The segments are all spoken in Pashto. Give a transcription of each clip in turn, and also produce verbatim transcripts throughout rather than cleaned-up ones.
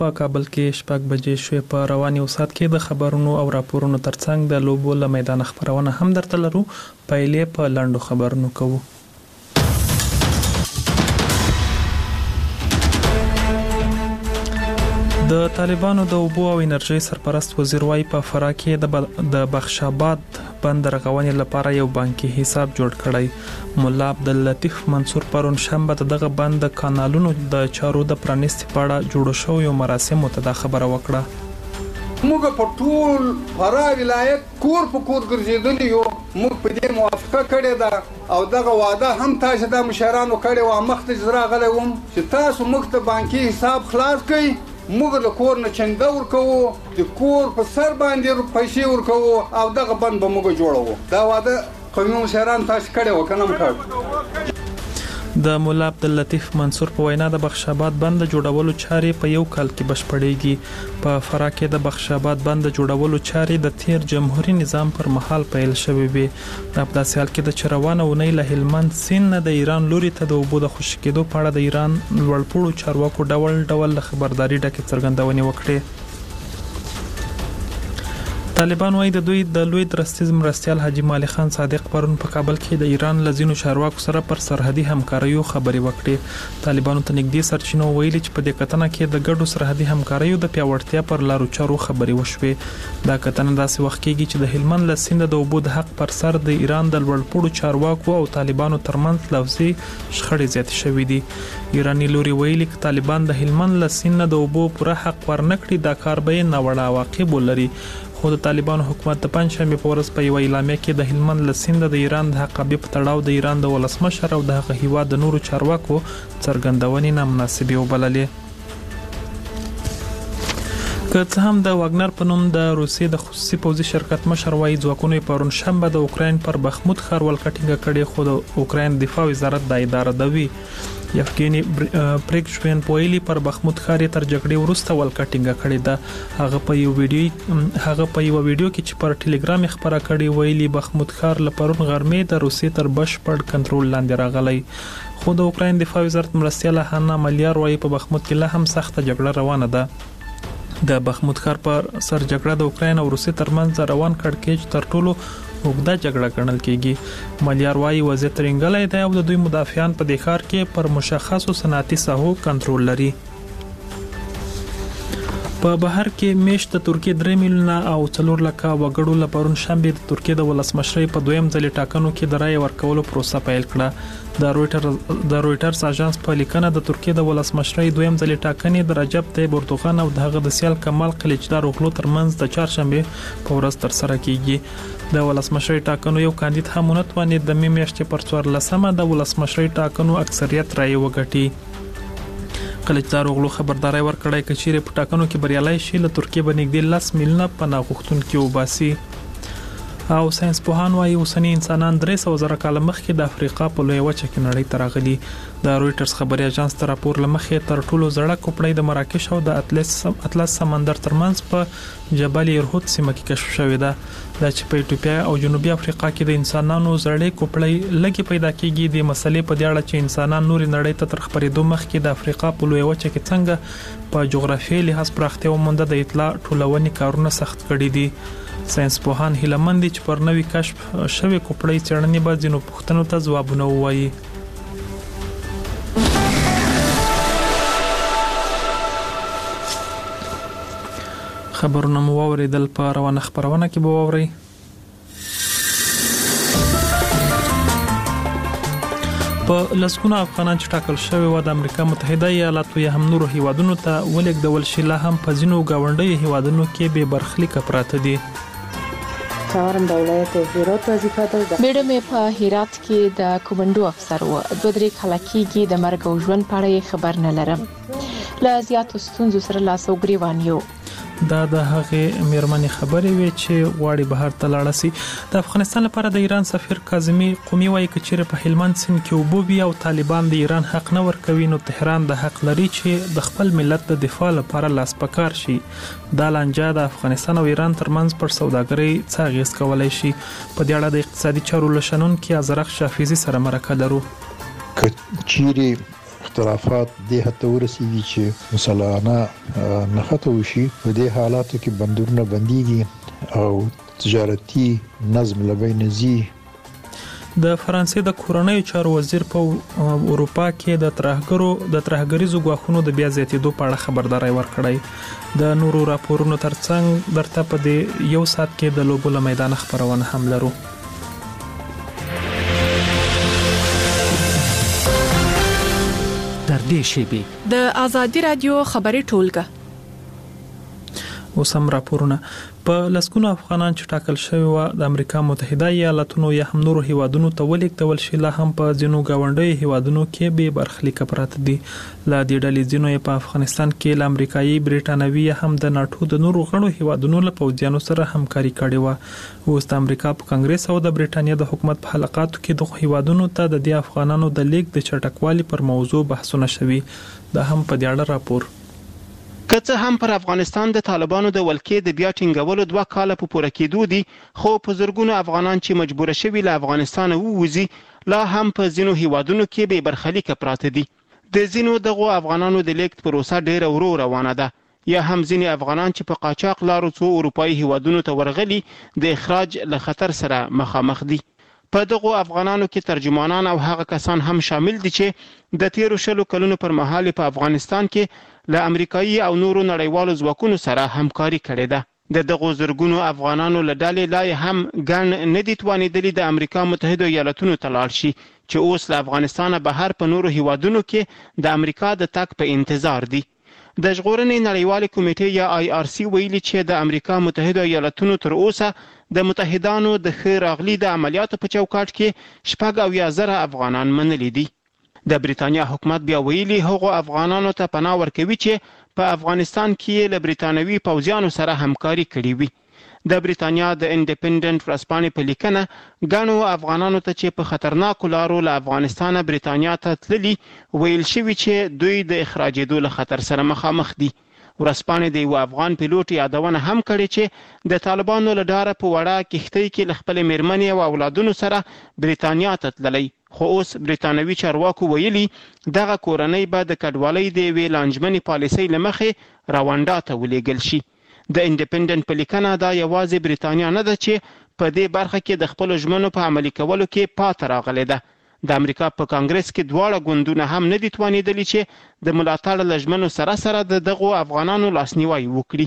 په کابل کې شپږ بجې شوې. په رواني اوسات کې د خبرونو او راپورونو ترڅنګ د لوبو له میدان خبرونه هم درته لرو. پیلې په لاندو خبرونو کوو. د طالبانو د اوبو او انرژي سرپرست وزیر وايي په فراه کې د بخشاباد بند رغونې لپاره یو بانکي حساب جوړ کړی. مولا عبداللطیف منصور پرون شنبه دغه بند د کانالونو د چارو د پرانیستي په اړه جوړ شوی مراسمو ته دا خبره وکړه. موږ په ټول فراه ولایت کور په کور ګرځېدلی یو. موږ په دې موافقه کړې ده او دغه واده هم تاسو د مشرانو کړې و. مخته زرا غلې وم چې تاسو موږ ته بانکي حساب خلاص کړئ. موږ له کور نه چنده ورکوو، د کور په سر باندې پیسې ورکوو او دغه بند به موږ جوړوو. دا واده قومي مشران تاسو کړی و که نه م کړ؟ د مولا عبداللطیف منصور په وینا د بخشاباد بند جوړولو چارې په یو کال کې بشپړېږي. په فراه کې د بخشاباد بند جوړولو چارې د تیر جمهوریت نظام پر مهال پیل شوې وي. د داسې حال کې د چروان اونۍ له هلمند سیند د ایران لوري ته د اوبو د خوشي کېدو په اړه د ایران لوړپوړو چارواکو ډول ډول خبرداري ډکې څرګندونې وکړې. طالبان وايي د دوی د لوی درستیز مرستیال حاجی مالی خان صادق پرون په کابل کې د ایران لزینو چارواکو سره پر سرحدي همکاریو خبرې وکړې. طالبانو ته نږدې سرچینو ویلي چې په دې کتنه کې د ګډو سرحدي همکاریو د پیاوړتیا پر لارو چارو خبرې وشوې. دا کتنه داسې وخت کېږي چې د هلمند له سیند د اوبو د حق پر سر د ایران د لوړپوړو چارواکو او طالبانو ترمنځ لفظي شخړې زیاتې شوې دي. ایرانی لوري ویلي چې طالبان د هلمند له سیند د اوبو پوره حق ورنکړي دا کار به ناوړه عواقب ولري. خو د طالبانو حکومت د پنځشنبه په ورځ په یو اعلامیه کې د هلمند له سیند د ایران د حقابې په تړاو د ایران د ولسمشر او د هغه هیواد د نورو چارواکو څرګندونې نامناسبې وبللې. که څه هم د واګنر په نوم د روسیې د خصوصي پوځي شرکت مشر وايي ځواکونو پرون شنبه د اوکراین پر بخمود ښار ولکټینګ کړي، خو د اوکراین دفاع وزارت د اداره دوی یفګینی پریګژوین پویلی پر بخمود ښار تر جګړې وروسته ولکټینګ کړي ده. هغه په یو ویډیو هغه په یو ویډیو کې چې پر ټلګرام خبره کړي ویلي بخمود ښار له پرون غرمې د روسیې تر بشپړ کنټرول لاندې راغلی. خو د اوکراین دفاع وزارت مرستیال هانا مالیار وايي په بخمود کې لا هم سخته جګړه روانه ده. د بخمود ښار پر سر جګړه د اوکراین او روسیې ترمنځ روان کړکېچ تر ټولو اوږده جګړه ګڼل کېږي. مالیار وايي وضعیت ترنګلی دی او د دوی مدافعان په دې ښار کې پر مشخصو صنعتي ساحو کنټرول لري. په بهر کې میاشت د ترکیې درې میلیونه او څلور لکه وګړو لپاره شنبه د ترکیې د ولسمشرۍ په دویم ځل ټاکنو کې د رای ورکولو پروسه پیل کړه. د رويټر د رويټرز اژانس په لیکنه د ترکیې د ولسمشرۍ دویم ځل ټاکنې د رجب طیب اردوغان او دغه د سیال کمال قلیچدار اوغلو ترمنځ د چهارشنبه په ورځ تر سره کیږي. د ولسمشرۍ ټاکنو یو کاندید هم ونتوانید د مې میاشتې پر څوارلسمه د ولسمشرۍ ټاکنو اکثریت رای وګټي. قلیچدار اوغلو خبرداري ورکړی چې چیرې په ټاکنو کې بریالي شي له ترکیې باندې نږدې لس میلیونه پناه غوښتونکي وباسي. او ساينس پوهان وايي اوسنی انسانان درې سوه زره کاله مخکې د افریقا په لوی وچه کې نړۍ ته راغلي. د رويټرز خبري اژانس تر راپور لمخې تر ټولو زړه کوپړۍ د مراکش او د اطلس اطلس سمندر ترمنځ په جبل یرهود سیمه کې کشف شوې ده. دا چې په ایتوپیا او جنوبي افریقا کې د انسانانو زړې کوپړۍ لګي پیدا کیږي. د مسلې په اړه چې انسانان نور نړۍ ته تر خبرېدو مخکې د افریقا په لوی وچه کې څنګه په جغرافیایي لحاظ پراختیا ومونده د اطلاع ټولونې کارونه سخت کړي دي. ساينس پوهان هیله مند دي چې پر نوې کشف شوی کوپړۍ څېړنې به ځینو پوښتنو ته ځوابونه ووایي. خبرونه مو واوریدل، په روانه خبرونه کې به واورئ. په لسګونه افغانان چې ټاکل شوی و د امریکا متحده ایالاتو یا هم نورو هیوادونو ته ولېږدول شي، لا هم په ځینو ګاونډیو هیوادونو کې بې برخلیکه پراته دي. څوارم د ولایت هرات وظیفه ده. بیړه مې په هرات کې د کومندو افسر و. دوه درې کاله کېږي د مرګ او ژوند په اړه خبر نه لرم. له زیاتو ستونزو سره لاس او ګریوان یو. دا د هغه میرمنې خبرې وي چې غواړي بهر ته لاړ شي. د افغانستان لپاره د ایران سفیر کاظمی قومي وايي چې په هلمند سیند کې وبوبي او طالبان د ایران حق نه ورکوي، نو تهران د حق لري چې د خپل ملت د دفاع لپاره لاس پکار شي. دا لانجه د افغانستان او ایران ترمنځ پر سوداګرۍ څه اغیز کولای شي. په دې اړه د اقتصادي چارو لشنونکو ازرق شافیزي سره مرکه لرو. کچيري اختلافات دې حد ته ورسیږي چې مسلمانانه نښته وشي. په دې حالاتو کې بندرونه بنديږي او تجارتي نظم لبین زی. د فرانسې د کورنیو چارو وزیر په اروپا کې د ترهګرو د ترهګریزو غواخونو د بیا زیاتېدو په اړه خبرداري ورکړی. د نورو راپورونو ترڅنګ درته په دې یو ساعت کې د لوبو له میدان خبرونه هم لرو. در دې شیبې د آزادي رادیو خبري ټولګه اوس هم راپورونه. په لسګونو افغانان چې ټاکل شوی و د امریکا متحده ایالاتونو یا هم نورو هیوادونو ته ولیږدول شي، لا هم په ځینو گاونډیو هیوادونو کې به برخلیک پراته دي. لا د ډلې ځینو په افغانستان کې ل امریکایي، برېټانوي یا هم د ناتو د نورو غړو هیوادونو له پوځیانو سره همکاري کړې و. اوس د امریکا په کانګرس او د برېټانیا د حکومت په حلقاتو کې د هیوادونو ته د دې افغانانو د لیږد د چټکوالي پر موضوع بحثونه شوي. دا هم په دې اړه راپور. که څه هم پر افغانستان د طالبانو د ولکې د بیا ټینګولو دوه کاله په پوره کېدو دي، خو په زرګونو افغانان چې مجبور شوي له افغانستان ووځي لا هم په ځینو هیوادونو کې به برخلیک پراته دي. د ځینو دغه افغانانو د لیږد پروسه ډیره ورو روانه ده، یا هم ځینې افغانان چې په قاچاق لارو څو اروپایي هیوادونو ته ورغلي د اخراج له خطر سره مخامخ دي. په دغه افغانانو کې ترجمانان او هغه کسان هم شامل دي چې د تیرو شلو کلونو پر مهال په افغانستان کې له امریکایي او نورو نړیوالو ځواکونو سره همکاري کړې ده. د دغه زرګونو افغانانو له ډلې لا هم ګڼ نه دي توانېدلي د امریکا متحده ایالاتونو ته لاړ شي، چې اوس له افغانستانه بهر په نورو هیوادونو کې د امریکا د تګ په انتظار دي. د ژغورنې نړیوالې کمیټې یا آی آر سی ویلي چې د امریکا متحده ایالاتونو تر اوسه د متحدانو د ښه راغلي د عملیاتو په چوکاټ کې شپږ اویا زره افغانان منلي دي. د بریتانیا حکومت بیا ویلي هغو افغانانو ته پناه ورکوي چې په افغانستان کې له بریتانوي پوځیانو سره همکاري کړې وي. د بریتانیا د انډیپندنت ورځپاڼې په لیکنه ګڼو افغانانو ته چې په خطرناکو لارو له افغانستانه بریتانیا ته تللي ویل شوي چې دوی د اخراجېدو له خطر سره مخامخ دي. ورځپاڼې د یو افغان پیلوټ یادونه هم کړې چې د طالبانو له ډاره په وړه کښتۍ کې له خپلې میرمنې او اولادونو سره بریتانیا ته تللی، خو اوس بریتانوي چارواکو ویلي دغه کورنۍ به د کډوالۍ د یوې لانجمنې پالیسۍ له مخې راونډا ته ولېږل شي. د انډیپندنت په لیکنه دا یوازې بریتانیا نه ده چې په دې برخه کې د خپلو ژمنو په عملي کولو کې پاتې راغلې ده. د امریکا په کانګرس کې دواړه ګوندونه هم نه دي توانېدلي چې د ملاتړ له ژمنو سره سره د دغو افغانانو لاسنیوی وکړي.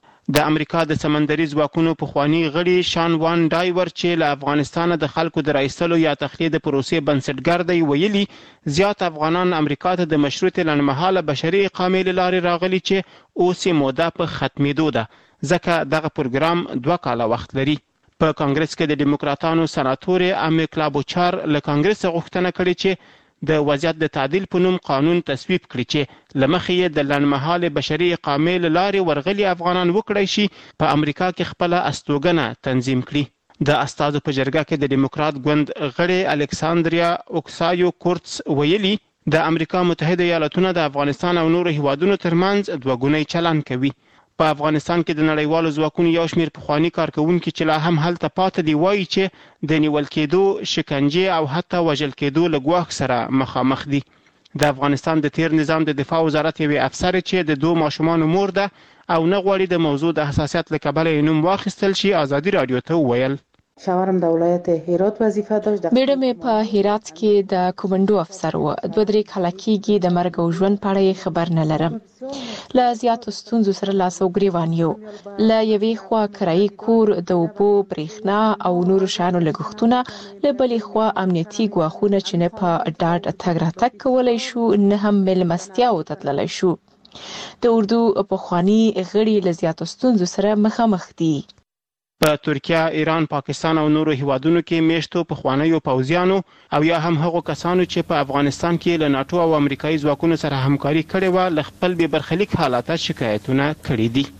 د امریکا د سمندري ځواکونو پخوانی غړي شان وان ډایور چې له افغانستانه د خلکو د راایستلو یا تخلیه د پروسې بنسټګر دی ویلي زیات افغانان امریکا ته د مشروط لنډمهاله بشري اقامې له لارې راغلي چې اوس یې موده په ختمېدو ده، ځکه دغه پروګرام دوه کاله وخت لري. په کانګرس کې د ډیموکراتانو سناتور امی کلابوچار له کانګرس غوښتنه کړې چې د وضعیت د تعدیل په نوم قانون تصویب کړي چې لمخې یې د لنډمهالې بشري اقامې له لارې ورغلي افغانان وکړی شي په امریکا کې خپله استوګنه تنظیم کړي. د استازو په جرګه کې د ډیموکرات ګوند غړي الکساندریا اوکسایو کورتس ویلي د امریکا متحده ایالاتونه د افغانستان او نورو هیوادونو ترمنځ دوه ګونی چلن کوي. په افغانستان کې د نړیوالو ځواکونو یو شمېر پخواني کارکوونکي چې لا هم هلته پاتې دي وایي چې د نیول کېدو، شکنجې او حتی وژل کېدو له ګواښ سره مخامخ دي. د افغانستان د تیر نظام د دفاع وزارت یوې افسر چې د دوه ماشومانو مور ده او نه غواړي د موضوع د حساسیت له کبله یې نوم واخیستل شي، آزادي رادیو ته وویل شاورم د ولایت هرات وظیفه داشت. میډم په هرات کې د کومندو افسر و. دوه درې کاله کېږي د مرګ او ژوند په اړه خبر نه لرم. له زیاتو ستونزو سره لاس او ګریوان یو. له یوې خوا کرایي کور، د اوبو، برېښنا او نورو شیانو لګښتونه، له بلې خوا امنیتي ګواښونه چې نه په ډاډ تګ راتګ کولی شو نه هم میلمستیاو ته تللی شو. د اردو پخواني غړي له زیاتو ستونزو سره مخامخ دي. په ترکیه، ایران، پاکستان او نورو هیوادونو کې میشتو پخوانیو پوځیانو او یا هم هغو کسانو چې په افغانستان کې له ناتو او امریکایي ځواکونو سره همکاري کړې وه له خپل بې برخلیک حالته شکایتونه کړي دي.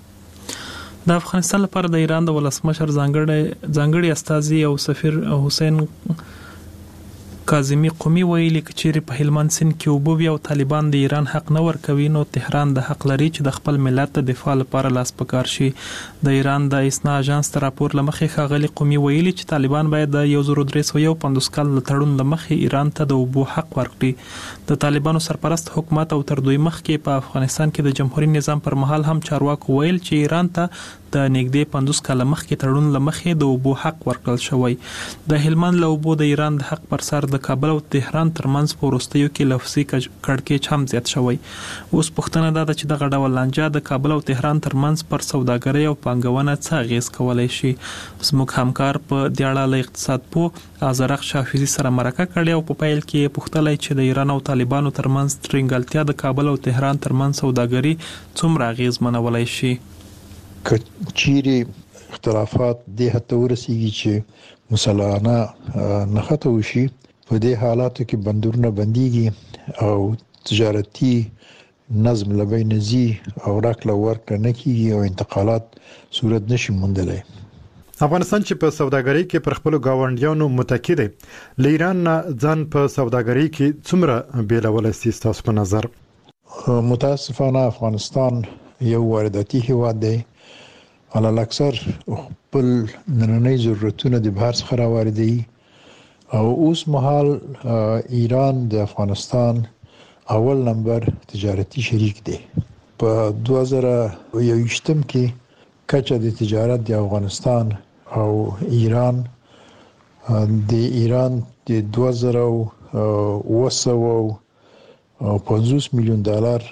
د افغانستان لپاره د ایران د ولسمشر ځانګړي ځانګړي استازي او سفیر حسین کاظمی قومي ویلي چې په هلمند سیند کې اوبه وي او طالبان د ایران حق نه ورکوي نو تهران د حق لري چې د خپل ملت د دفاع لپاره لاس پکار شي. د ایران د اسنا اژانس تر راپور لمخې ښاغلي قومي ویلي چې طالبان باید د یو زر درې سوه یو پنځوس کال له تړون لمخې ایران ته د اوبو حق ورکړي. د طالبانو سرپرست حکومت او تر دوی مخکې په افغانستان کې د جمهوریت نظام پر مهال هم چارواکو ویل چې ایران ته د نږدې پنځوس کال مخکې تړون لمخې د اوبو حق ورکړل شوی. د هلمند له اوبو د ایران د حق پر سر د کابل او تهران ترمنځ په وروستیو کې لفظي کړکېچ هم زیات شوی. اوس پوښتنه دا ده چې دغه ډول لانجه د کابل او تهران ترمنځ پر سوداګرۍ او پانګونه څه اغیز کولی شي. زموږ همکار په دې اړه له اقتصاد پوه ازرق شافعي سره مرکه کړې او په پیل کې پوښتلی چې د ایران او طالبانو ترمنځ ترنګلتیا د کابل او تهران ترمنځ سوداګري څومره اغیزمنولی شي. که چیرې اختلافات دې حد ته ورسیږي چې مسلحانه نښته وشي، په دې حالاتو کې بندرونه بنديږي او تجارتي نظم له بینه ځي او راکړه ورکړه نه کیږي او انتقالات صورت نشي موندلی. افغانستان چې په سوداګرۍ کې پر خپل گاونډیانو متکی دی، له ایران نه ځان په سوداګرۍ کې څومره بیلولی سي تاسو په نظر؟ متاسفانه افغانستان یو وارداتي هیواد دی، علل اکثر خپل نننۍ ضرورتونه د بهر څخه راواردوي او اوس مهال ایران د افغانستان اول نمبر تجارتي شریک دی. په دوه زره یوویشتم کې کچه د تجارت د افغانستان او ایران د ایران د دوه زره اوه سوه پنځوس میلیون ډالر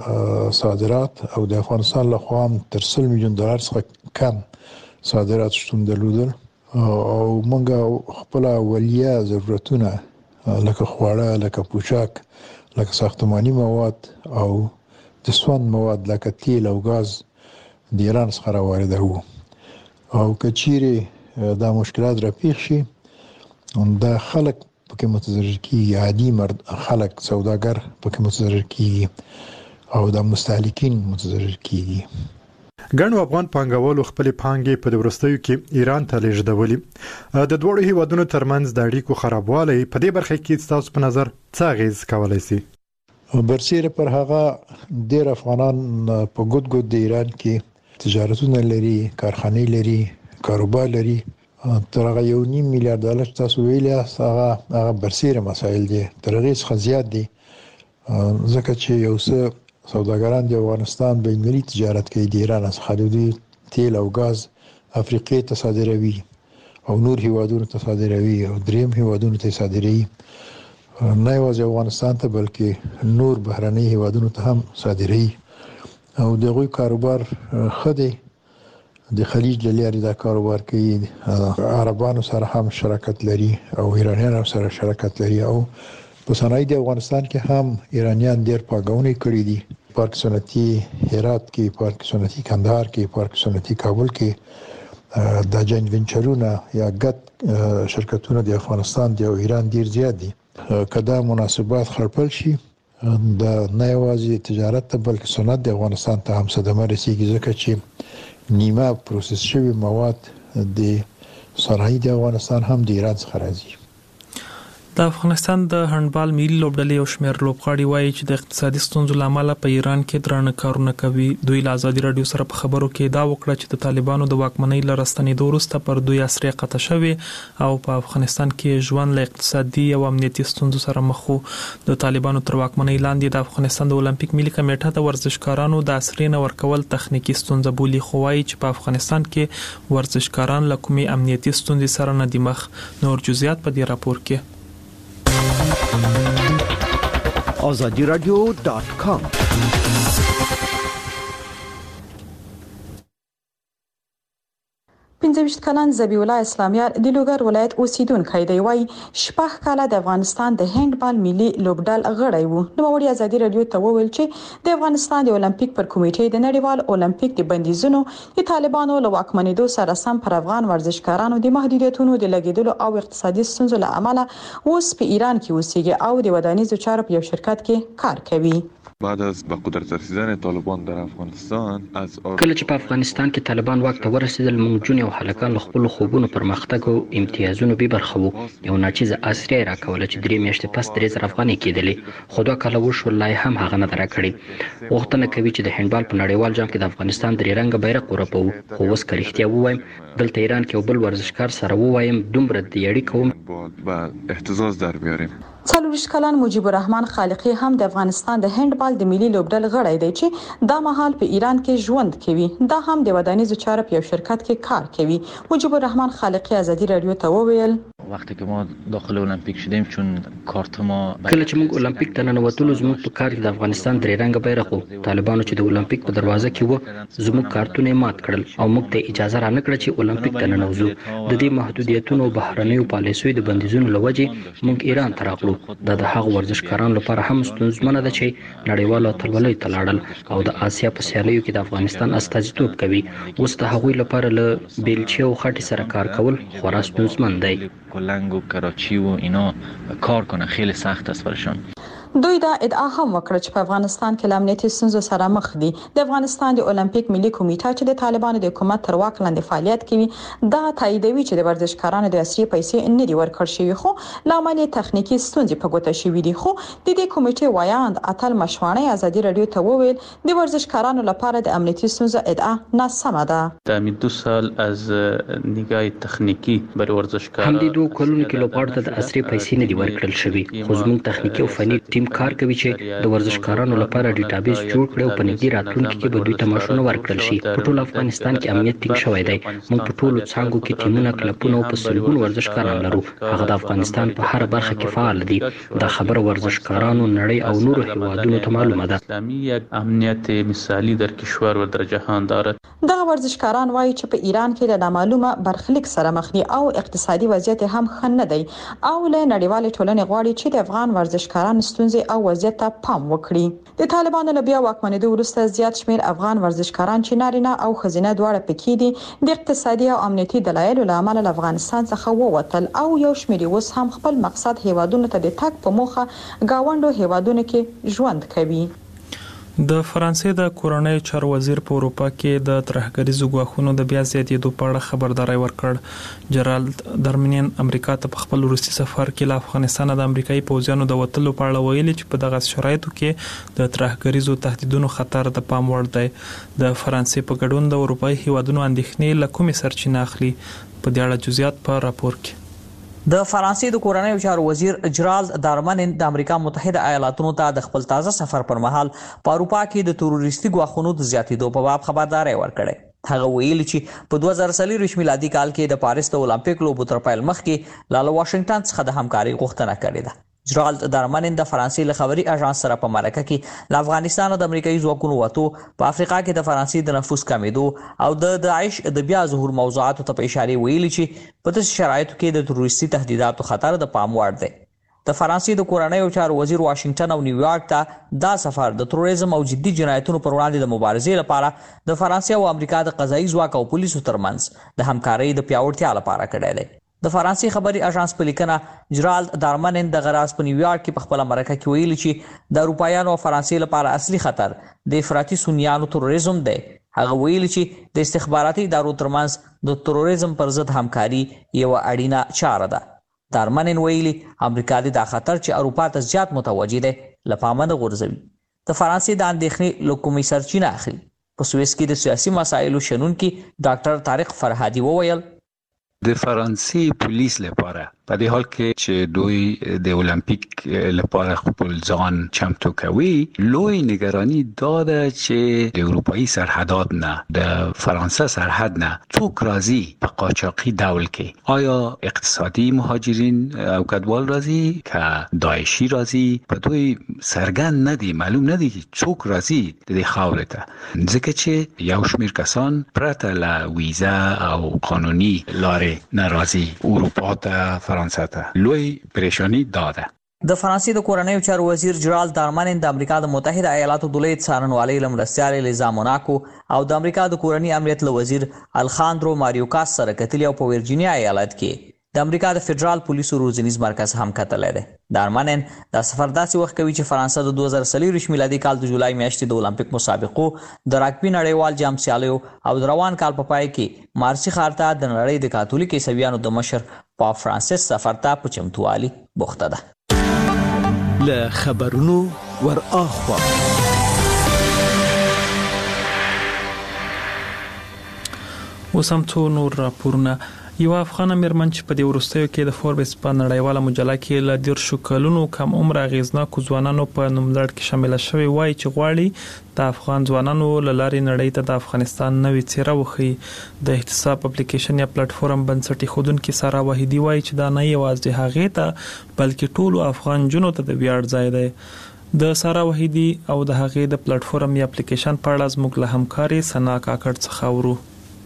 صادرات او د افغانستان له خوا تر سل میلیون ډالر څخه کم صادرات شتون درلودل او موږ خپل اولیه ضرورتونه لکه خواړه، لکه پوشاک، لکه ساختماني مواد او د سون مواد لکه تیل او غاز د ایران څخه راواردوو. او که چیرې دا مشکلات راپېښ شي دا خلک پکې متضرر کیږي، عادي مرد خلک سوداګر پکې متضرر کیږي او د مستهلکین متضرر کیږي. ګڼو افغان پانګوالو خپل پانګې په وروستیو کې ایران ته لیږدولې. د دوړو هیوادونو ترمنځ د اړیکو خرابوالی په دې برخه کې تاسو په نظر څه اغیز کولی سي؟ برسیره پر هغه ډېر افغانان په ګوت ګوت د ایران کې تجارتونه لري، کارخانې لري، کاروبار لري. تر هغه یو نیم میلیارډ ډالر تاسو ویلي هغه هغه برسیره مسایل دي، تر هغې څخه زیات دي ځکه چې یو څه سوداګران د افغانستان بین‌المللي تجارت کوي، د ایران څخه د تیل او غاز افریقې ته صادروي او نور هیوادونو ته صادروي او دریم هیوادونو ته صادروي، نه یوازې افغانستان ته بلکې نور بهرني هیوادونو ته هم صادروي او دغه کاروبار ښه دی. د خلیج له لارې دا کاروبار کوي، عربانو سره هم شراکت لري او ایرانیانو سره شراکت لري او په صنایع د افغانستان کې هم ایرانیان ډېر پانګونې کړې دي. پارک صنعتي هرات کې، پارک صنعتي کندهار کې، پارک صنعتي کابل کې د جاین وینچرونه یا ګډ شرکتونه د افغانستان د ایران ډېر زیات دي. کدا مناسبات خړپل شي د نه یوازې تجارت ته بلکې صنعت د افغانستان ته هم صدمه رسیږي ځکه چې نیمه پروسس شوی مواد د صنایع د افغانستان هم د ایران څخه راځي. د افغانستان د هندبال ملي لوبډلې یو شمېر لوبغاړي وایي چې د اقتصادي ستونزو له امله په ایران کې درانه کارونه کوي. دوی له ازادي راډیو سره په خبرو کې دا وکړه چې د طالبانو د واکمنۍ له راستنېدو وروسته پر دوی اسرې قطع شوې او په افغانستان کې ژوند له اقتصادي او امنیتي ستونزو سره مخ وو. د طالبانو تر واکمنۍ لاندې د افغانستان د اولمپیک ملي کمیټه د ورزشکارانو د اسرې نه ورکول تخنیکی ستونزه بولي، خو وایي چې په افغانستان کې ورزشکاران له کومې امنیتي ستونزې سره نه دي مخ. نور جزئیات په دې راپور کې. آزادی رادیو دات کام پنځه کلن ذبیح الله اسلامیار د لوګر ولایت اوسیدونکی دی. وایي شپږ کاله د افغانستان د هندبال ملي لوبډل غړی وو. نوموړي ازادي رادیو ته وویل چې د افغانستان د اولمپیک پر کمیټې د نړیوال اولمپیک د بندیزونو د طالبانو له واکمنېدو سره سم پر افغان ورزشکارانو د محدودیتونو د لګیدلو او اقتصادي ستونزو له امله اوس په ایران کې اوسېږي او د ودانیزو چارو په یو شرکت کې کار کوي. بعد از به قدرت رسیدن طالبان در افغانستان از کله چې په افغانستان کې طالبان واک ته ورسېدل موږ جون او هلکان له خپل خوبونو پرمختګ او امتیازونو به برخه وو یو ناچیزه عصري راکوله چې درې میاشتې پس درې زره افغانۍ کېدلې خو دا کله وشو لای هم هغه نه درکړي وختونه کوي چې د هندبال په نړیوال جام کې د افغانستان درې رنګ بیرغ ورپو خو اوس که رښتیا ووایم دلته ایران کې یو بل ورزشکار سره ووایم دومره د یړی کوم با احتزاز در بیاریم. څلوریش کلن مجیب الرحمن خالقی هم د افغانستان د هندبال د ملي لوبډل غړی دی چې دا مهال په ایران کې ژوند کوي دا هم د ودانیزو چارو په یو شرکت کې کار کوي. مجیب الرحمن خالقی ازادي رادیو ته وویل وقتی که ما داخل المپیک شدیم چون کارت ما کله چې موږ المپیک ته ننوتلو زموږ په کار کې د افغانستان درې رنګه بیرغ وو طالبانو چې د المپیک په دروازه کې وو زموږ کارتونه مات کړل او موږ ته اجازه را نه کړه چې المپیک ته ننوځو د دې محدودیتونو بهرنیو پالیسیو د بندیزونو لوجه موږ ایران ته راغلو دا د هغو ورزشکارانو لپاره هم ستونزمنه ده چې نړیوالو اتلولیو ته لاړل او د آسیا په سیالیو کې د افغانستان استازیتوب کوي اوس د هغوی لپاره له بیلچې او خټې سره کار کول خورا ستونزمن دی. کلنگ و کراچی و اینا کار کنه خیلی سخت است برشان. دوی دا ادعا هم وکړه چې په افغانستان کې امنیتي ستونزو سره مخ دي. د افغانستان د المپیک ملي کمیټه چې د طالبانو د حکومت تر واک لاندې فعالیت کوي دا تاییدوي چې د ورزشکارانو د عصري پیسې نه دي ورکړل شوی خو لامل تخنیکی ستونزې په ګوته شوې دي خو د دې کمیټې وایاند اتل مشوانه ازادي رادیو ته وویل د ورزشکارانو لپاره د امنیتي ستونزو ادعا ناسمه ده. د دو سال از نگاه تخنیکی بر ورزشکار هم د دوه کلونو کې لوبغاړو ته د عصري پیسې نه دي ورکړل شوی خو زموږ تخنیکی او فني ټیم کار کوي چې د ورزشکارانو لپاره ډیټابیس جوړ کړي او په نږدې راتلونکي کې به دوی ته معاشونه ورکړل شي. په ټول افغانستان کې امنیت ټینګ شوی دی. موږ په ټولو څانګو کې ټیمونه کلبونه او په سلګونو ورزشکاران لرو. هغه د افغانستان په هر برخه کې فعال دي. دا خبره ورزشکارانو نړۍ او نورو هیوادونو ته معلومه ده. اسلامی یک امنیت مثالی در کشور و در جهان دارد. دغه ورزشکاران وایي چې په ایران کې د نامعلومه برخلیک سره مخ دي او اقتصادي وضعیت هم ښه نه دی او له نړیوالې ټولنې غواړي چې د افغان ورزشکارانو ستونزې او وضعیت ته پام وکړي. د طالبانو له بیا واکمنېدو وروسته زیات شمېر افغان ورزشکاران چې نارینه او ښځینه دواړه پکې دي د اقتصادي او امنیتي دلایلو له امله له افغانستان څخه ووتل او یو شمېر اوس هم خپل مقصد هیوادونو ته د تګ په موخه گاونډو هیوادونو کې ژوند کوي. د فرانسې د کورنۍ چارو وزیر په اروپا کې د ترهګریزو ګواښونو د بیا زیاتېدو په اړه خبرداري ورکړ. جرالد درمنین امریکا ته په خپل روسي سفر کې له افغانستان د امریکایي پوځیانو د وټلو په اړه ویلي چې په دغه شرایطو کې د ترهګریزو تهدیدونو خطر د پام وړ دی. د فرانسې په ګډون د اروپایي هیوادونو اندېښنې له کومې سرچینه اخلي په دې اړه جزئیات په راپور کې. د فرانسې د کورنۍ چارو وزیر جرالد دارمنین د امریکا متحده ایالاتونو ته د خپل تازه سفر پر مهال په اروپا کې د تروریستي ګواښونو د زیاتېدو په باب خبرداري ورکړه. هغه ویلي چې په دوه زره څلور میلادي کال کې د پاریس د اولمپیک لوبو تر پیل مخکې له واشنگټن څخه د همکاري غوښتنه کړې ده. جرالد دارمنین د فرانسې له خبري اژانس سره په مرکه کې له افغانستان او د امریکایي ځواکونو وټو په افریقا کې د فرانسې د نفوذ کمیدو او د داعش د بیا ظهور موضوعاتو ته په اشاره ویلي چې په داسې شرایطو کې د تروریستي تهدیداتو خطر د پام وړ دی. د فرانسې د کورنۍ چارو وزیر واشنگټن او نیویارک ته دا سفر د تروریزم او جدي جنایتونو پر وړاندې د مبارزې لپاره د فرانسې او امریکا د قضایي ځواک او پولیسو ترمنځ د همکارۍ د پیاوړتیا لپاره کړی دی. د فرانسې خبري اژانس په لیکنه جرالد دارمنین د غراس په نیویارک کې په خپل مرکه کې ویلي چې د اروپایانو او فرانسې لپاره اصلي خطر د افراطي سنیانو تروریزم دی. هغه ویلي چې د استخباراتي ادارو ترمنځ د تروریزم پر ضد همکاري یو اړینه چاره ده. دارمنین ویلي امریکا د دا خطر چې اروپا ته زیات متوجه دی له پامه نه غورځوي. د فرانسې د اندېښنې له کومې سرچینه اخلي. په سویس کې د سیاسي مسایلو شنونکي ډاکټر طارق فرهادي وویل د فرانسې پولیس لپاره په دې حال کې چې دوی د المپیک لپاره خپل ځان چمتو کوي لوی نگرانی داده چې د اروپایي سرحدات نه د فرانسه سرحد نه څوک راځي په قاچاقي ډول کې آیا اقتصادي مهاجرین او کډوال راځي که داعشي راځي په دوی سرګند نه دي معلوم نه دي څوک راځي د دې خاورې ته ځکه چې یو شمېر کسان پرته له ویزا او قانوني لارې ناراضي اروپا ته فرانسه ته لوی پریشانی داده. د فرانسې د کورنۍ چارو وزیر جرالد دارمنین د امریکا د متحده ایالاتو د لوی څارنوالۍ له مرستیال لیزا موناکو او د امریکا د کورنۍ امنیت له وزیر الخاندرو ماریوکاس سره کتلي او په ورجینیا ایالت کې د امریکا د فدرال پولیسو روزنیز مرکز هم کتلی دی. دارمنن دا سفر داسې وخت کوي چې فرانسه د دوه زره څلور میلادي کال د جولای میاشتې د اولمپیک مسابقو د راګبي نړیوال جام سیالیو او د روان کال په پای کې مارسي ښار ته د نړۍ د کاتولیک عیسویانو د مشر پاپ فرانسیس سفر ته په چمتووالي بوخته ده. له خبرونو ور اخوا اوس هم څو نور راپورونه. یو افغان میرمن چې په دې وروستیو کې د فوربس په نړیواله مجله کې له دیرشو کلونو کم عمر اغیزناکو ځوانانو په نوملړ کې شامل شوی وای چې غواړي د افغان ځوانانو له لارې نړۍ ته د افغانستان نوې څیره وښيي. د احتساب اپلیکیشن یا پلیټ فارم بنسټي خودونکو سارا وحیدی وای چې دا نه یوازې هغه ته بلکې ټولو افغان جنو ته د ویاړ ځای دی. د سارا وحیدی او د هغې د پلیټ فارم یا اپلیکیشن په اړه زموږ له همکاري سنا کاکړ څخه اورو.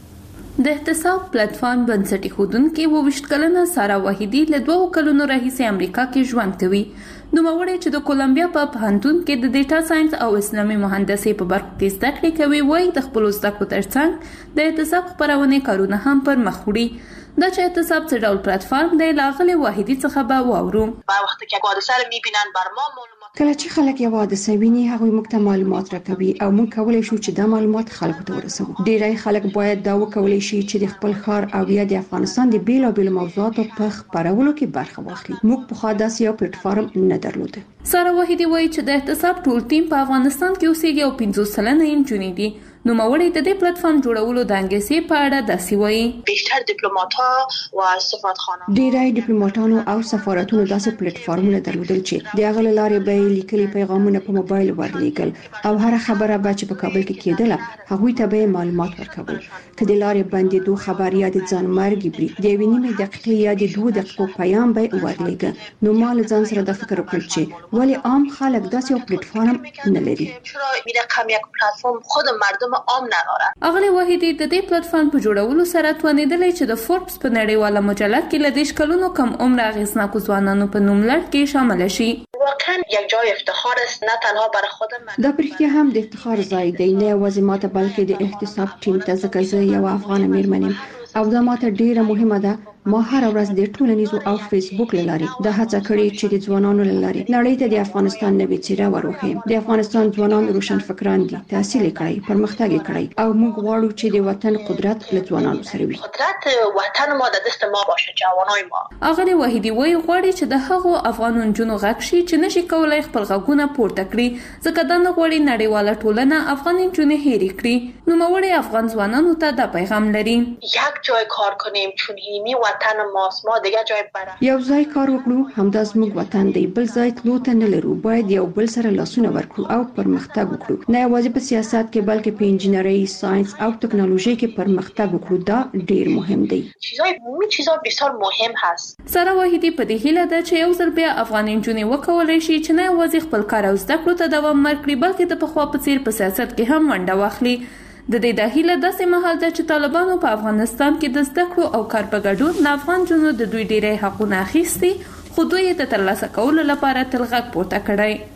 د احتساب پلیټ فارم بنسټي خودونکو وویشت کلنه سارا وحیدی له دوه کلونو راهیسې امریکا کې ژوند کوي. نوموړی چې د کولمبیا په پوهنتون کې د ډیټا ساينس او اسلامي مهندسي په برخه کې زده کړې کوي، وایي د خپل زده کړو ترڅنګ د احتساب خپرونې کارونه هم پر مخ وړي. دا چې احتساب څه ډول پلیټ فارم دی لاغلي وحیدی څخه به واورو. په وخت کې حادثه رو میبینن بر ما معلومات کله چې خلک یو حادثه ویني هغه موږ ته معلومات راکوي او موږ کولای شو چې دا معلومات خلکو ته ورسوو. ډیری خلک باید دا وکولای شي چې د خپل ښار او یا د افغانستان د بیلابیلو موضوعاتو په خپرولو کې برخه واخلي. موږ په خاص داسې یو پلیټ فارم نه درلوده. سارا وحیدی وایي چې د احتساب ټول ټیم په افغانستان کې اوسېږي او پنځوس سلنه یې نجونې دي. نوموړی د دې پلیټ فارم جوړولو د انګلیسي په اړه داسې وایي: بیشتر دیپلومات‌ها او سفارتخانه ډیری ډیپلوماټانو او سفارتونو داسې پلیټ فارمونه درلودل چې د هغه لارې به لیکلي پیغامونه په موبایل ورلیږل او هر خبره به چې په کابل کې کېدله هغوی ته به معلومات ورکول. که د لارې بندېدو خبر یا د ځان مرګ بری د یوې نیمې دقیقې یا د دوه دقیقو پیام به ورلیږه. نو ما له ځان سره د فکر وکړ چې ولې عام خلک داسې یو پلیټ فارم نه لري. چرا این رقم یک پلیټ خود مردم عام ندارن. اغلی وحیدی د دې پلیټ فارم په جوړولو سره توانیدلی چې د فوربس په نړیواله مجله کې له دیش کلونو کم عمر اغیزناکو ځوانانو په نوملړ کې شامل شي. واقعا یک جای افتخار است، نه تنها برای خودم. دا پرختیا هم د افتخار ځای دی، نه یوازې ماته بلکې د احتساب ټیم ته، ځکه زه یو افغان میرمن یم او دا ماته ډیره مهمه ده. ما هر ورځ د ټولنیزو او فیسبوک لارې د هڅه کړې چې د ځوانانو لارې نړۍ ته د افغانستان نوې څیره وروښیم. د افغانستان ځوانان روشن فکران دي، تحصیل کړي، پرمختګ کړي او موږ غواړو چې د وطن قدرت له ځوانانو سره وي. قدرت وطن ما د دست ما باشه، جوانای ما. اغلی وحیدی وایي غواړي چې د هغو افغانون جنو غږ شي چې نشي کولای خپل غږونه پورته کړي، ځکه دا نه غواړي نړیواله ټولنه افغان جنو هېرې کړي. نوموړی افغان ځوانانو ته دا پیغام لري: یک جای کار کنیم چون هیمی وطن ماست، ما دیگه جای بره. یو ځای کار وکړو، همدا زموږ وطن دی، بل ځای تلو ته نه لرو. باید یو بل سره لاسونه ورکړو او پرمختګ وکړو، نه یوازې په سیاست کې بلکې په انجینرۍ، ساينس او ټکنالوژي کې پرمختګ وکړو. دا ډیر مهم دی. چیزای مهمه چیزا بسیار مهم هست. سارا وحیدی په دې هیله ده چې یو ځل بیا افغان انجونې وکولای شي چې نه یوازې خپل کار او زده کړو ته دوام ورکړي بلکې د پخوا په څیر په سیاست کې هم ونډه واخلي. د دې د هیله داسې مهال ده چې طالبانو په افغانستان کې د زده کړو او کار په ګډون د افغان جنو د دوی ډیری حقونه اخیستي، خو دوی یې د ترلاسه کولو لپاره تل غږ پورته کړی.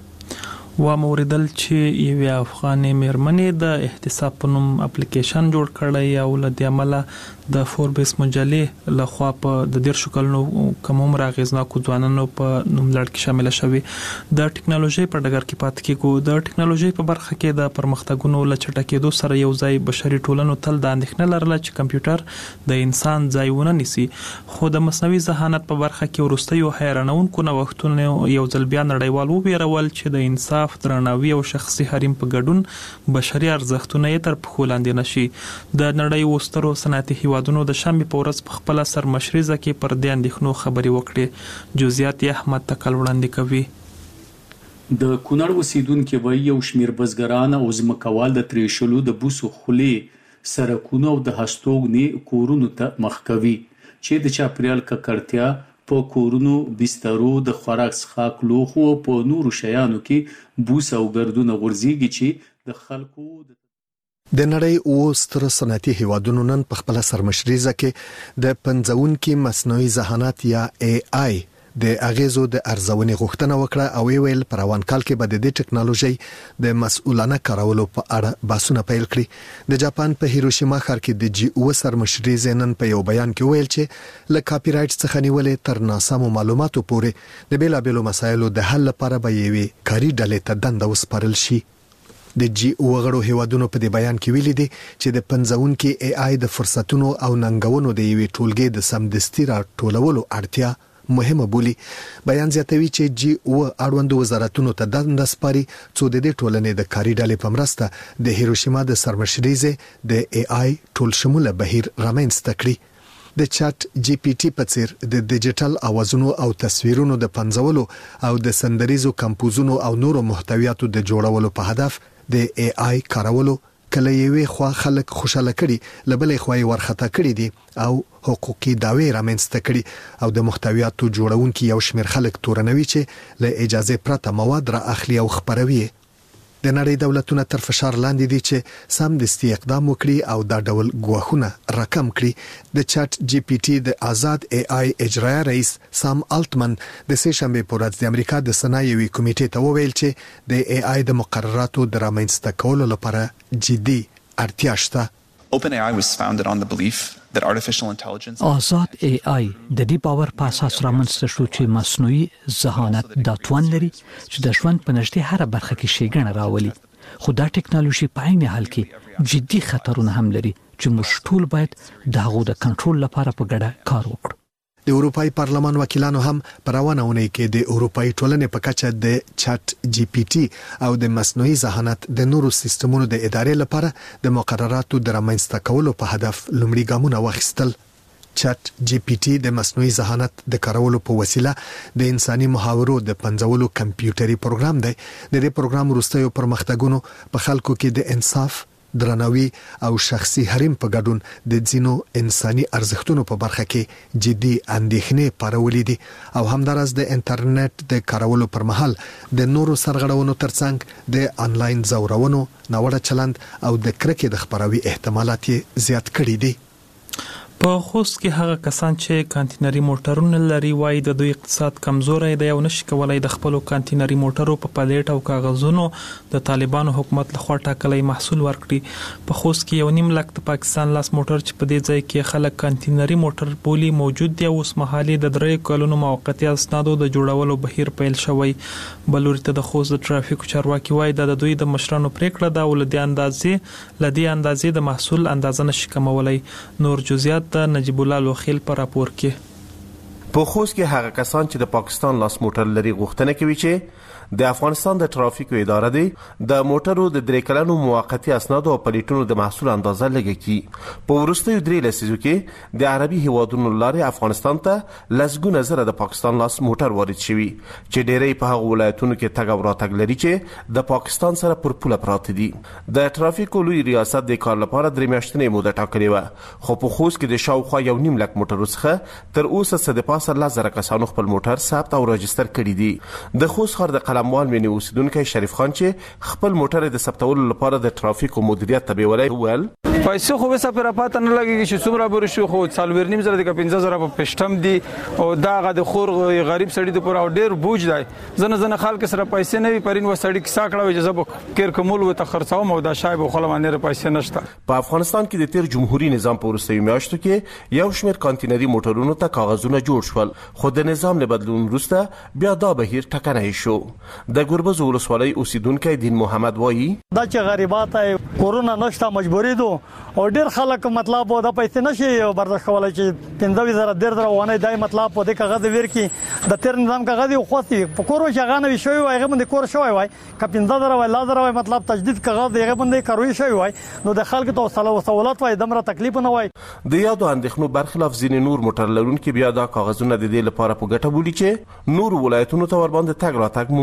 و موریدل چې یو افغاني میرمنې د احتساب په نوم اپلیکیشن جوړ کړی او له دې عمله د فوربس مجلې لخوا په د دیرشو کلونو کم عمر اغیزناکو ځوانانو په نوملړ کې شامل شوي. د ټکنالوژي په ډګر کې پاتې کېږو. د ټکنالوژي په برخه کې د پرمختګونو له چټکېدو سره یو ځای بشري ټولنو تل د اندېښنه لرله چې کمپیوټر د انسان ځای ونه نیسي، خو د مصنوعي ذهانت په برخه کې وروستیو حیرانونکو نوښتونو یو ځل بیا نړیوال وبېرول چې د انسان درناوي او شخصي حریم په ګډون بشري ارزښتونه یې تر پښو لاندې نشي. د نړۍ وسترو صنعتي هیوادونو د شنبې په ورځ په خپل سرمشریزه کې پر دې اندېښنو خبرې وکړې. جزئیات یې احمد تکل وړاندې کوي. د کونړ اوسیدونکو وایي یو شمیر بزګران او ځمکوال د تریشلو د بوسو خولې سرکونو او د هستوګنې کورونو ته مخ کوي چې د چاپریال ککړتیا په کورونو، بسترو، د خوراک څښاک لوښو او په نورو شیانو کې بوس او ګردونه غورځېږي چې د خلکو د نړۍ او ستر صنعتي هیوادونو نن په خپل سرمشریزه کې د پنځونکو مصنوعي ذهانت یا ای آی د اغیزو د ارزونې غوښتنه وکړه او ویل پر روان کال کې به د دې ټکنالوژي د مسؤلانه کارولو په اړه بحثونه پیل کړي. د جاپان په هیروشیما ښار کې د جی او سرمشري زینن په یو بیان کې ویل چې له کاپی رایټ څخه نیولې تر ناسمو معلوماتو پورې د بیلابېلو مسایلو د حل لپاره به یوې کاري ډلې ته دنده وسپارل شي. د جی او غړو هیوادونو په دې بیان کې ویلي دي چې د پنځونکو ای آی د فرصتونو او ننګونو د یوې ټولګې د سمدستي راټولولو اړتیا مهمه بولي. بیان زیاتوي چې جی او اړوند وزارتونو ته دنده سپاري څو د دې ټولنې د کاري ډلې په مرسته د هیروشیما د سرمشریزه د ای آی ټول شموله بهیر رامنځته کړي. د چات جی پی ټی په څیر د ډیجیټل اوازونو او تصویرونو د پنځولو او د سندریزو کمپوزونو او نورو محتویاتو د جوړولو په هدف د ای آی کارولو کله یوې خوا خلک خوشاله کړي لبلې خوای ورخته کړي دي او حقوقي دعوی رامنځته کړي او د محتویاتو جوړونکو یو شمېر خلک تورنوي چې له اجازه پرته مواد را اخلي او خبروي. د نړۍ دولتونه تر فشار لاندې دي چې سم دستي اقدام وکړي او دا ډول ګواښونه راکم کړي. د چات جی پی ټی د آزاد ای آی اجرایي رئیس سام الټمن د سه شنبه په ورځ د امریکا د صنایعي کمیټې ته وویل چې د ای آی د مقرراتو د رامنځته کولو لپاره جدي اړتیا شته. OpenAI was founded on the belief that artificial intelligence آزاد ای آی د دې باور په اساس رامنځته شو چې مصنوعي ذهانت دا توان لري چې د ژوند په نږدې هر برخه کې ښېګڼه راولي. خو دا ټکنالوژي په عین حال کې جدي خطرونه هم لري چې موږ ټول باید د هغو د کنټرول لپاره په ګډه کار وکړو. د اروپای پارلمان وکیلانو هم پر روانه ونې کې د اروپای ټولنې په کچه د چات جی پی ټی او د مصنوعي ذهانت د نورو سیستمونو د ادارې لپاره د مقرراتو د رامنځته کولو په هدف لومړي ګامونه واخیستل. چات جی پی ټی د مصنوعي ذهانت د کارولو په وسیله د انساني محاورو د پنځولو کمپیوټري پروګرام دی. د دې پروګرام وروستیو پرمختګونو په خلکو کې د انصاف درناوي او شخصي حریم په ګډون د ځینو انساني ارزښتونو په برخه کې جدي اندېښنې پارولې دي او همدارس د انټرنیټ د کارولو پر مهال د نورو سرغړونو ترڅنګ د انلاین زورونو ناوړه چلند او د کرکې د خبروي احتمالات زیات کړي دي. په خوست کې هغه کسان چې کانتینري موټرونه لري وایي د دوی اقتصاد کمزوري دی او نشي کولای د خپل کانتینري موټرو په پلیټ او کاغذونو د طالبانو حکومت لخوا ټاکلي محصول ورکړي. په خوست کې یو نیم لک د پاکستان لاس موټر چې په دې ځای کې خلک کانتینري موټر بولی موجود دی او اوس مهالي د درې کلونو موقتی اسنادو د جوړولو بهیر پیل شوی. بلوري ته د خوست د ټرافیک چارواکي وایي د دوی د مشرانو پریکړه دا ول د اندازې لدی اندازې د محصول اندازه نشي کمولای. نور جزئیات د نجیب الله لوخیل پر راپور کې. په خوست کې هغه کسان چې د پاکستان لاس موټر لري غوښتنه کوي چې د افغانستان د ټرافیکو اداره دی د موټرو د درې کلنو موقتی اسنادو او پلیټونو د محصول اندازه لګي. په ورستیو درې لسیزو کې د عربي هیوادونو لارې افغانستان ته لسګونه زره د پاکستان لاس موټر وارد شوي چې ډېری په هغو ولایتونو کې تګ او راتګ لري چې د پاکستان سره پر پوله پراته دي. د ټرافیکو لوی ریاست د کار لپاره درې میاشتنې موده ټاکلې وه خو په خوست کې د شاوخوا یو نیم لک موټرو څخه تر اوسه څه د پاسه لس زره کسانو خپل موټر ثبت او راجستر کړي دي. د خوست ښار د قلموال مینې اوسیدونکی شریف خان چې خپل موټر د ثبتولو لپاره د ټرافیکو مدیریت ته بیولای وویل پیسې خو وسه پر پاته نه لګیږي چې څومره بر شو خو څلور نیم زره د پنځه زره په پښتم دي او داغه د خور غریب سړی د پر او ډیر بوج دی. زنه زنه خلک سره پیسې نه وي پرین و سړی کیسه کړو اجازه به کیر کومول و ته خرڅاو مو دا شایب خو لمانه پیسې نشته. په افغانستان کې د تیر جمهوریت نظام په ورستیو میاشتو کې یو شمېر کانتینري موټرونو ته کاغذونه جوړ شول خو د نظام له بدلون وروسته بیا دا بهیر ټکنی شو. د ګربز ولسوالۍ اوسیدونکی دین محمد وایي دا چې غریبات کورونا نشته مجبوری دو او ډیر خلک مطلب دا پیسې نشي برداشت کولای چې پنځه زره ډیر درونه دای مطلب په دې کاغذ ورکی د تیر نظام کاغذ خو خو په کورو شغانه وي شوی وای غو د کور شوی وای ک پنځه زره وای لا زره وای مطلب تجدید کاغذ یې غو کاروي شوی وای نو د خلکو ته سہولت وای دمره تکلیف نه وای. د یادو اندېښنو برخلاف ځینې نور موټر لرونکي بیا دا کاغذونه د دې لپاره په ګټه بولي چې نور ولایتونو ته ور باندې تګ راتګ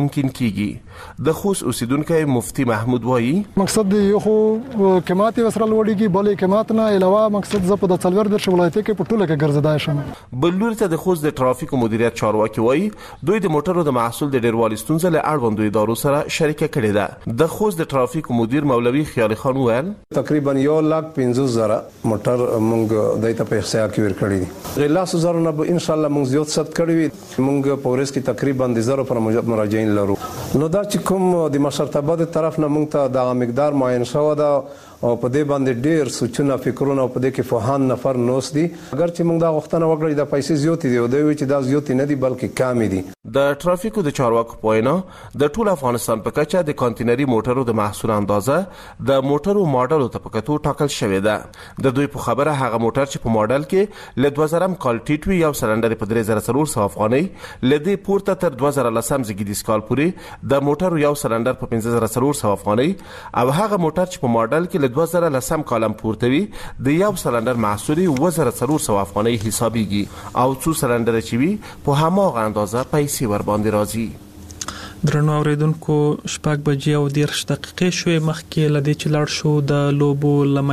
ممکن کیږي. د خوست اوسیدونکو مفتی محمود وایي مقصد یو خو کمات وسره لوړیږي بلې کمات نه علاوه مقصد ز په د څلور د ولایت کې په ټوله کې ګرځدای شم. بلور ته د خوست د ټرافیک مدیریت چارواکي وایي دوی د موټرو د محصول د ډیروالي ستونزې له اړوندو ادارو سره شریکه کړې ده. د خوست د ټرافیک مدیر مولوي خیال خان وویل تقریبا یو لک پنځوس زره موټر مونږ دایته په احصا کې ور کړی دي. غلاس زره نه ان شاء الله مونږ زیات ست کړی وي مونږ په ورځ کې تقریبا د زره پر مراجعین لرو. نو دا چې کوم د مشرتابه د طرف نه مونږ ته د مقدار معین شوی دا او په دې باندې ډیر سوچونه فکرونه په دې کې فهان نفر نوس دي. اگر چې موږ دا غوښتنه وکړو د پیسې زیات دي او دوی چې دا زیات نه دي بلکې کم دي. د ټرافیکو د چارواکو په وینا د ټول افغانستان په کچه د کانټینري موټرو د محصول اندازه د موټرو ماډل ته په کتو ټاکل شوې ده. د دوی په خبره هغه موټر چې په ماډل کې ل دوه زره کال ټیټ وي یو سلندر په درې زره څلور سوه افغانۍ لدې پورته تر دوه زره لسم زیږدیز کال پورې د موټرو یو سلندر په پنځه زره څلور سوه افغانۍ او هغه موټر چې په ماډل کې ل دوه زره لسم کالم پورته وي د یو سلندر محصول اوه زره څلور سوه افغانۍ حسابيږي او څو سلندر چې وي په هماغه اندازه پیسې ور باندې راځي. درنو اوریدونکو شپږ بجې او دېرش دقیقې شوې مخکې لدې چې لاړ شو د لوبو لمه